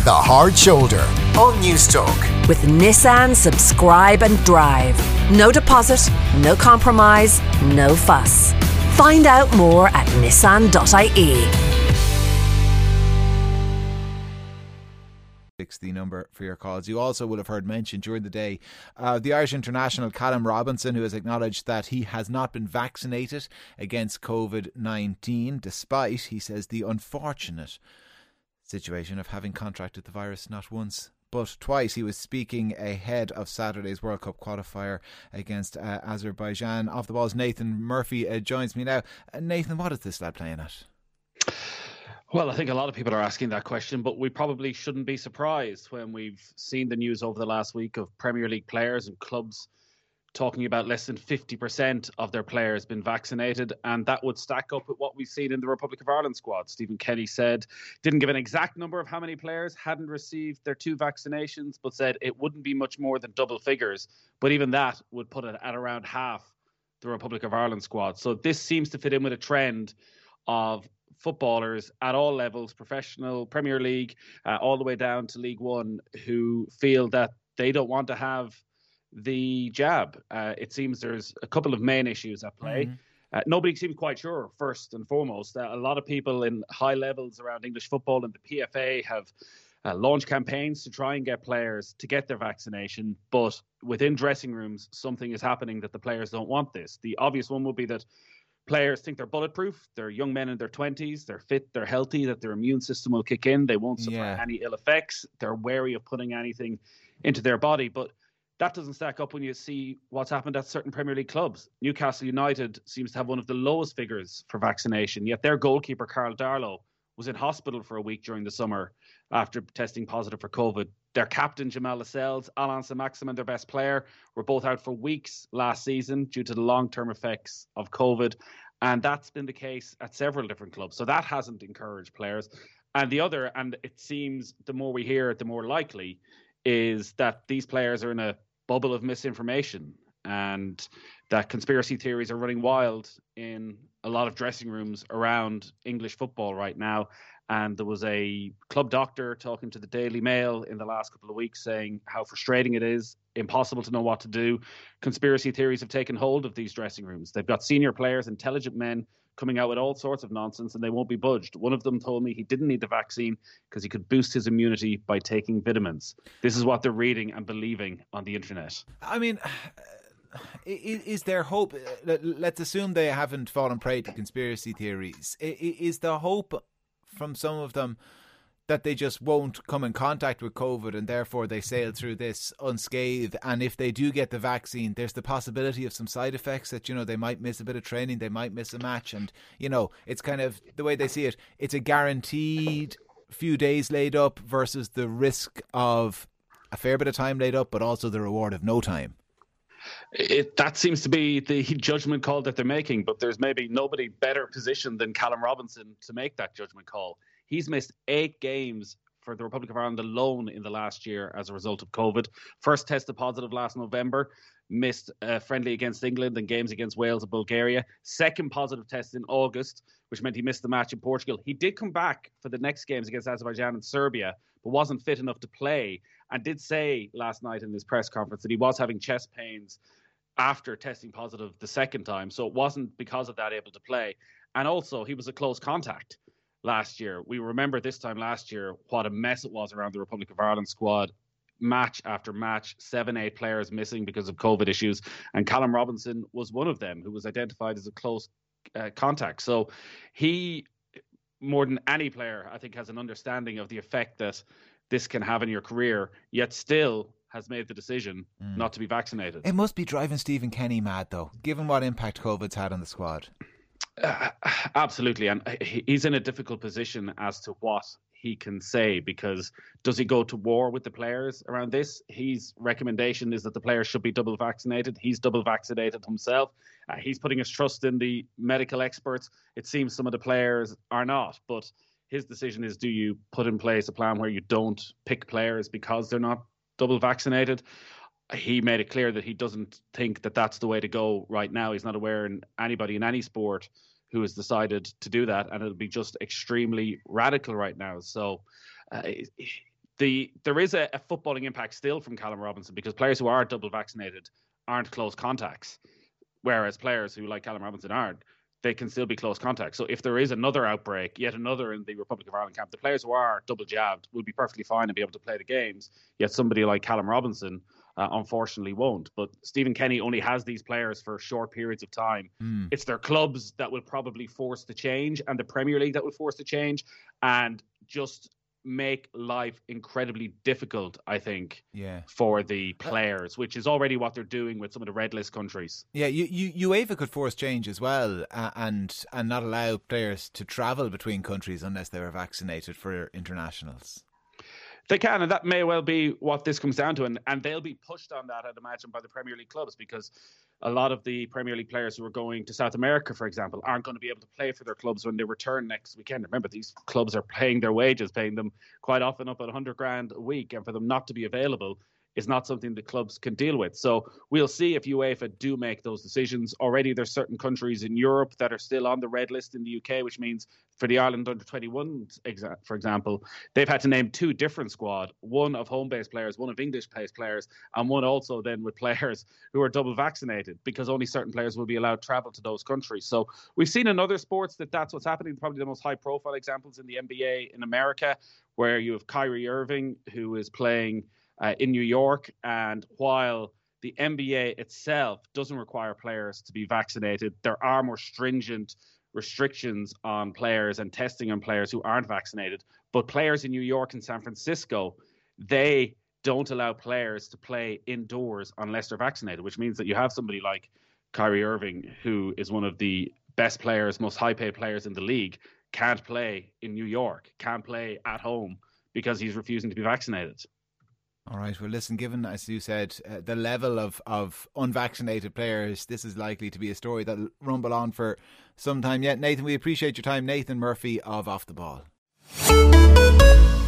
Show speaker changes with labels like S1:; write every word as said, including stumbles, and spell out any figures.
S1: The Hard Shoulder on Newstalk.
S2: With Nissan Subscribe and Drive. No deposit, no compromise, no fuss. Find out more at nissan dot I E.
S3: The number for your calls. You also will have heard mentioned during the day uh, the Irish international Callum Robinson, who has acknowledged that he has not been vaccinated against covid nineteen, despite, he says, the unfortunate situation of having contracted the virus not once but twice. He was speaking ahead of Saturday's World Cup qualifier against uh, Azerbaijan. Off the balls, Nathan Murphy uh, joins me now. Uh, Nathan, what is this lad playing at?
S4: Well, I think a lot of people are asking that question, but we probably shouldn't be surprised when we've seen the news over the last week of Premier League players and clubs talking about less than fifty percent of their players been vaccinated, and that would stack up with what we've seen in the Republic of Ireland squad. Stephen Kenny said, didn't give an exact number of how many players hadn't received their two vaccinations, but said it wouldn't be much more than double figures. But even that would put it at around half the Republic of Ireland squad. So this seems to fit in with a trend of footballers at all levels, professional, Premier League, uh, all the way down to League One, who feel that they don't want to have the jab. Uh, it seems there's a couple of main issues at play. Mm-hmm. Uh, nobody seems quite sure, first and foremost. Uh, a lot of people in high levels around English football and the P F A have uh, launched campaigns to try and get players to get their vaccination. But within dressing rooms, something is happening that the players don't want this. The obvious one would be that players think they're bulletproof. They're young men in their twenties. They're fit. They're healthy, that their immune system will kick in. They won't suffer yeah. any ill effects. They're wary of putting anything into their body. But that doesn't stack up when you see what's happened at certain Premier League clubs. Newcastle United seems to have one of the lowest figures for vaccination, yet their goalkeeper, Carl Darlow, was in hospital for a week during the summer after testing positive for COVID. Their captain, Jamal Lascelles, Alain Saint-Maximin, their best player, were both out for weeks last season due to the long-term effects of COVID. And that's been the case at several different clubs. So that hasn't encouraged players. And the other, and it seems the more we hear it, the more likely, is that these players are in a bubble of misinformation and that conspiracy theories are running wild in a lot of dressing rooms around English football right now. And there was a club doctor talking to the Daily Mail in the last couple of weeks saying how frustrating it is, impossible to know what to do. Conspiracy theories have taken hold of these dressing rooms. They've got senior players, intelligent men coming out with all sorts of nonsense, and they won't be budged. One of them told me he didn't need the vaccine because he could boost his immunity by taking vitamins. This is what they're reading and believing on the internet.
S3: I mean, is there hope? Let's assume they haven't fallen prey to conspiracy theories. Is the hope from some of them that they just won't come in contact with COVID and therefore they sail through this unscathed? And if they do get the vaccine, there's the possibility of some side effects that, you know, they might miss a bit of training, they might miss a match. And, you know, it's kind of the way they see it. It's a guaranteed few days laid up versus the risk of a fair bit of time laid up, but also the reward of no time.
S4: It, that seems to be the judgment call that they're making, but there's maybe nobody better positioned than Callum Robinson to make that judgment call. He's missed eight games for the Republic of Ireland alone in the last year as a result of COVID. First tested positive last November, missed a friendly against England and games against Wales and Bulgaria. Second positive test in August, which meant he missed the match in Portugal. He did come back for the next games against Azerbaijan and Serbia, but wasn't fit enough to play, and did say last night in his press conference that he was having chest pains after testing positive the second time. So it wasn't because of that able to play. And also, he was a close contact last year. We remember this time last year what a mess it was around the Republic of Ireland squad. Match after match, seven, eight players missing because of COVID issues. And Callum Robinson was one of them who was identified as a close uh, contact. So he, more than any player, I think has an understanding of the effect that this can have in your career, yet still has made the decision mm. not to be vaccinated.
S3: It must be driving Stephen Kenny mad, though, given what impact COVID's had on the squad.
S4: Uh, absolutely. And he's in a difficult position as to what he can say, because does he go to war with the players around this? His recommendation is that the players should be double vaccinated. He's double vaccinated himself. Uh, he's putting his trust in the medical experts. It seems some of the players are not, but his decision is, do you put in place a plan where you don't pick players because they're not double vaccinated? He made it clear that he doesn't think that that's the way to go right now. He's not aware of anybody in any sport who has decided to do that, and it'll be just extremely radical right now. So uh, the there is a, a footballing impact still from Callum Robinson, because players who are double vaccinated aren't close contacts, whereas players who, like Callum Robinson, aren't, they can still be close contacts. So if there is another outbreak, yet another in the Republic of Ireland camp, the players who are double jabbed will be perfectly fine and be able to play the games, yet somebody like Callum Robinson uh, unfortunately won't. But Stephen Kenny only has these players for short periods of time. Mm. It's their clubs that will probably force the change, and the Premier League that will force the change, and just make life incredibly difficult, I think, yeah. for the players, which is already what they're doing with some of the red list countries.
S3: Yeah, you, you, UEFA could force change as well, uh, and and not allow players to travel between countries unless they were vaccinated for internationals.
S4: They can, and that may well be what this comes down to, and, and they'll be pushed on that, I'd imagine, by the Premier League clubs, because a lot of the Premier League players who are going to South America, for example, aren't going to be able to play for their clubs when they return next weekend. Remember, these clubs are paying their wages, paying them quite often up at one hundred grand a week, and for them not to be available is not something the clubs can deal with. So we'll see if UEFA do make those decisions. Already there's certain countries in Europe that are still on the red list in the U K, which means for the Ireland under twenty-one, for example, they've had to name two different squad, one of home-based players, one of English-based players, and one also then with players who are double vaccinated, because only certain players will be allowed to travel to those countries. So we've seen in other sports that that's what's happening. Probably the most high-profile examples in the N B A in America, where you have Kyrie Irving, who is playing Uh, in New York, and while the N B A itself doesn't require players to be vaccinated, there are more stringent restrictions on players and testing on players who aren't vaccinated. But players in New York and San Francisco, they don't allow players to play indoors unless they're vaccinated, which means that you have somebody like Kyrie Irving, who is one of the best players, most high-paid players in the league, can't play in New York, can't play at home because he's refusing to be vaccinated.
S3: All right. Well, listen, given, as you said, uh, the level of, of unvaccinated players, this is likely to be a story that'll rumble on for some time yet. Nathan, we appreciate your time. Nathan Murphy of Off the Ball.